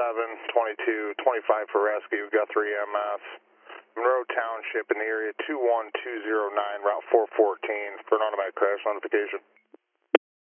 2225 for rescue, Guthrie EMS. Monroe Township in the area 21209, Route 414 for an automatic crash notification.